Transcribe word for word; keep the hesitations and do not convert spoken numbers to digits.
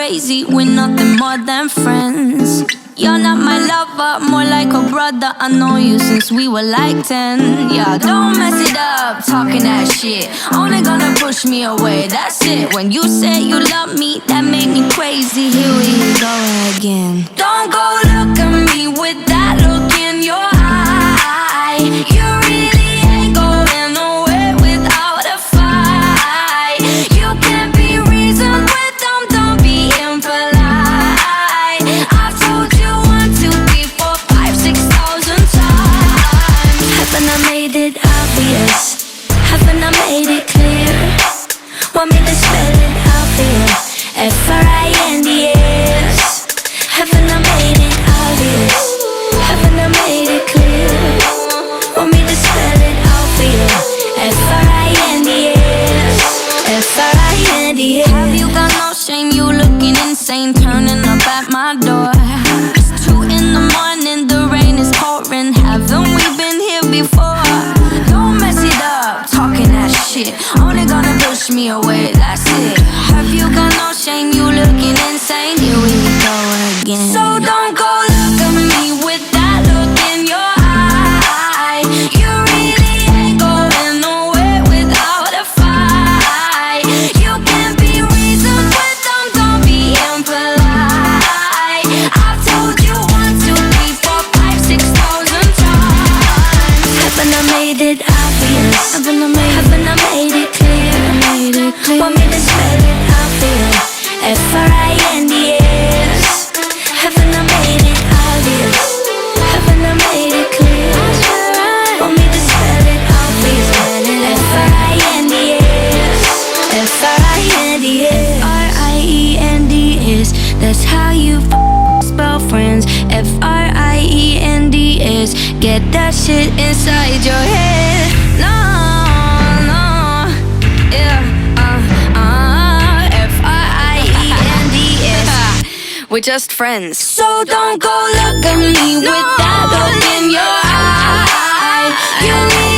crazy, we're nothing more than friends. You're not my lover, more like a brother. I know you since we were like ten. Yeah, don't mess it up, talking that shit. Only gonna push me away, that's it. When you say you love me, that made me crazy. Here we go again. Don't go look at me with that look in your eye. You really ain't going nowhere without a fight. You can't be reasoned with them, don't be impolite. I've told you one, two, three, four, five, six thousand times. Haven't I made it obvious? Haven't I made it clear? Want me to spell it out for you? F R I N D S. Haven't I made it obvious? Haven't I made it clear? Want me to spell it out for you? F R I N D S. F R I N D S. Have you got no shame? You looking insane, turning up at my door. It's two in the morning, the rain is pouring. Haven't we been here before? Don't mess it up, talking that shit. Only gonna push me away, that's it. Have you got no shame? You looking insane. Here we go again. So don't go look at me with that look in your eye. You really ain't going nowhere without a fight. You can't be reasoned with them, don't be impolite. I've told you one, two, three, four, five, six thousand times. Haven't I made it obvious? Haven't I made, haven't I made it clear? Made it clear. Want me to spell it out for you? F R I N D S. Haven't I made it obvious? Haven't I made it clear? Want me to spell it out for you? F R I N D S. F R I N D S. R I E N D S. That's how you f- spell friends. F R I E N D S. Get that shit inside your head. No, no, yeah, uh, uh, F R I E N D S. We're just friends. So don't go look at me with that look in your eye. You